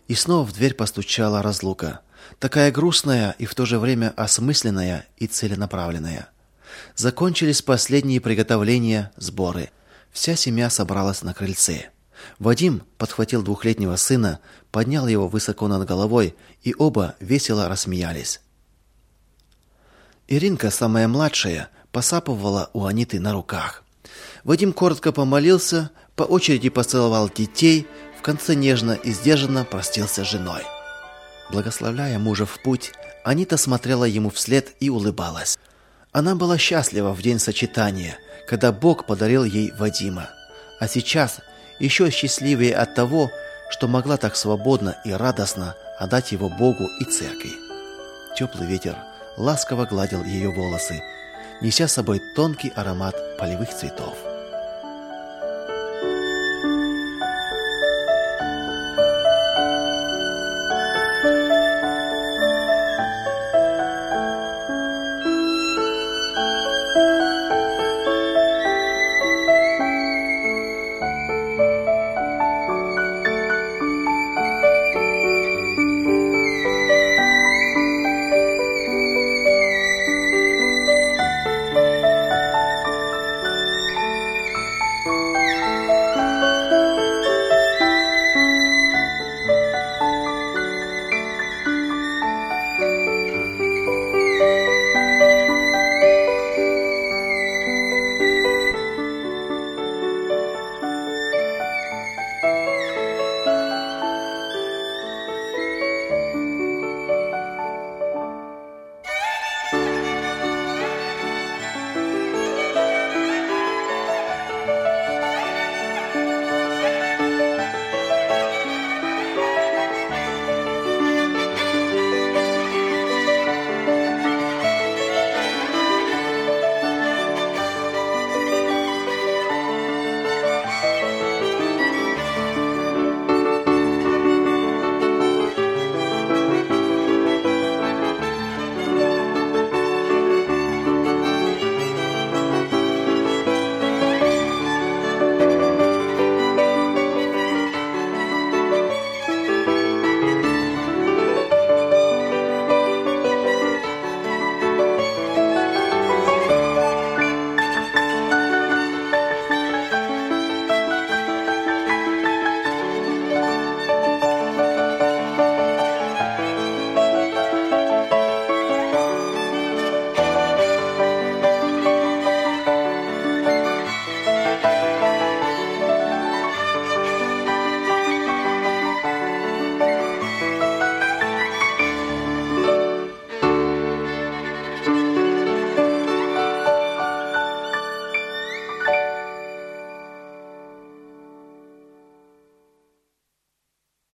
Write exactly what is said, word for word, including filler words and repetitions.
И снова в дверь постучала разлука, такая грустная и в то же время осмысленная и целенаправленная. Закончились последние приготовления, сборы. Вся семья собралась на крыльце. Вадим подхватил двухлетнего сына, поднял его высоко над головой, и оба весело рассмеялись. Иринка, самая младшая, посапывала у Аниты на руках. Вадим коротко помолился, по очереди поцеловал детей, в конце нежно и сдержанно простился с женой. Благословляя мужа в путь, Анита смотрела ему вслед и улыбалась. Она была счастлива в день сочетания, когда Бог подарил ей Вадима. А сейчас еще счастливее от того, что могла так свободно и радостно отдать его Богу и церкви. Теплый ветер ласково гладил ее волосы, неся с собой тонкий аромат полевых цветов.